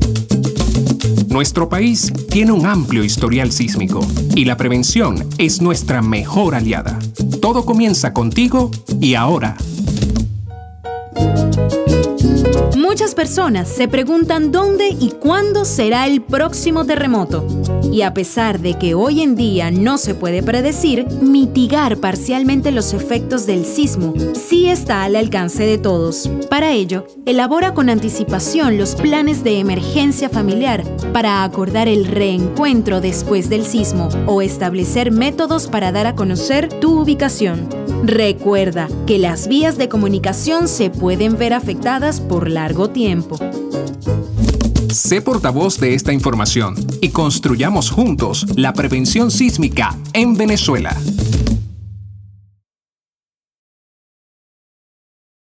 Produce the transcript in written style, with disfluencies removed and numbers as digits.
Nuestro país tiene un amplio historial sísmico y la prevención es nuestra mejor aliada. Todo comienza contigo y ahora. Muchas personas se preguntan dónde y cuándo será el próximo terremoto. Y a pesar de que hoy en día no se puede predecir, mitigar parcialmente los efectos del sismo sí está al alcance de todos. Para ello, elabora con anticipación los planes de emergencia familiar para acordar el reencuentro después del sismo o establecer métodos para dar a conocer tu ubicación. Recuerda que las vías de comunicación se pueden ver afectadas por largo tiempo. Sé portavoz de esta información y construyamos juntos la prevención sísmica en Venezuela.